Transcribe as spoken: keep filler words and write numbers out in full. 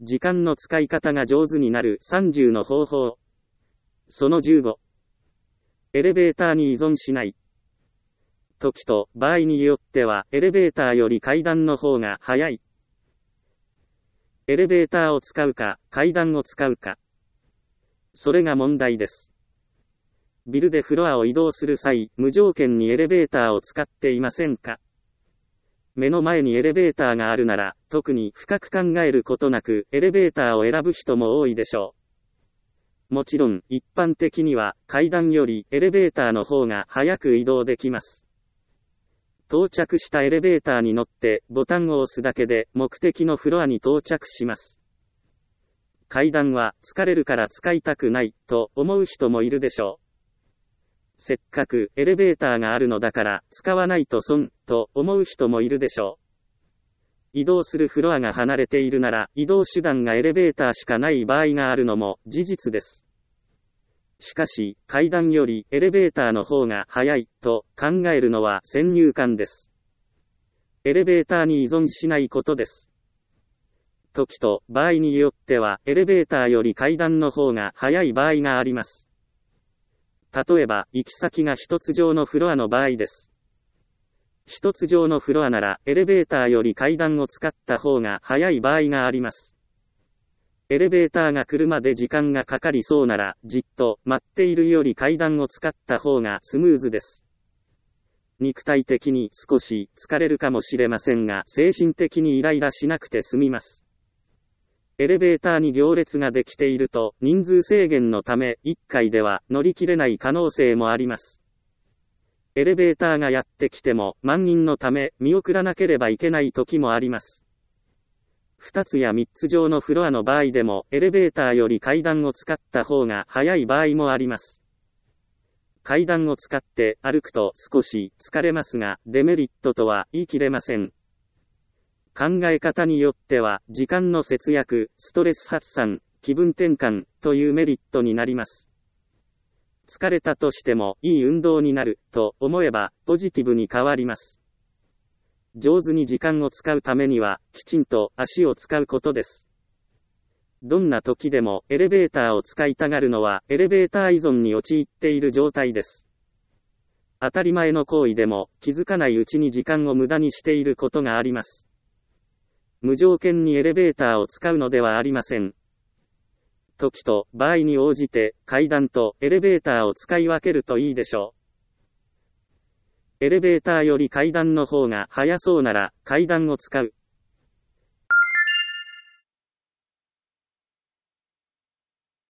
時間の使い方が上手になるさんじゅうの方法。そのじゅうご。エレベーターに依存しない。時と場合によってはエレベーターより階段の方が早い。エレベーターを使うか、階段を使うか。それが問題です。ビルでフロアを移動する際、無条件にエレベーターを使っていませんか？目の前にエレベーターがあるなら、特に深く考えることなく、エレベーターを選ぶ人も多いでしょう。もちろん、一般的には、階段よりエレベーターの方が早く移動できます。到着したエレベーターに乗って、ボタンを押すだけで、目的のフロアに到着します。階段は、疲れるから使いたくない、と思う人もいるでしょう。せっかくエレベーターがあるのだから使わないと損と思う人もいるでしょう。移動するフロアが離れているなら移動手段がエレベーターしかない場合があるのも事実です。しかし階段よりエレベーターの方が早いと考えるのは先入観です。エレベーターに依存しないことです。時と場合によってはエレベーターより階段の方が早い場合があります。例えば、行き先が一つ上のフロアの場合です。一つ上のフロアなら、エレベーターより階段を使った方が早い場合があります。エレベーターが来るまで時間がかかりそうなら、じっと待っているより階段を使った方がスムーズです。肉体的に少し疲れるかもしれませんが、精神的にイライラしなくて済みます。エレベーターに行列ができていると、人数制限のため、いっかいでは乗り切れない可能性もあります。エレベーターがやってきても、満員のため、見送らなければいけない時もあります。ふたつやみっつ上のフロアの場合でも、エレベーターより階段を使った方が早い場合もあります。階段を使って歩くと少し疲れますが、デメリットとは言い切れません。考え方によっては、時間の節約、ストレス発散、気分転換というメリットになります。疲れたとしてもいい運動になると思えばポジティブに変わります。上手に時間を使うためには、きちんと足を使うことです。どんな時でもエレベーターを使いたがるのはエレベーター依存に陥っている状態です。当たり前の行為でも気づかないうちに時間を無駄にしていることがあります。無条件にエレベーターを使うのではありません。時と場合に応じて階段とエレベーターを使い分けるといいでしょう。エレベーターより階段の方が早そうなら階段を使う。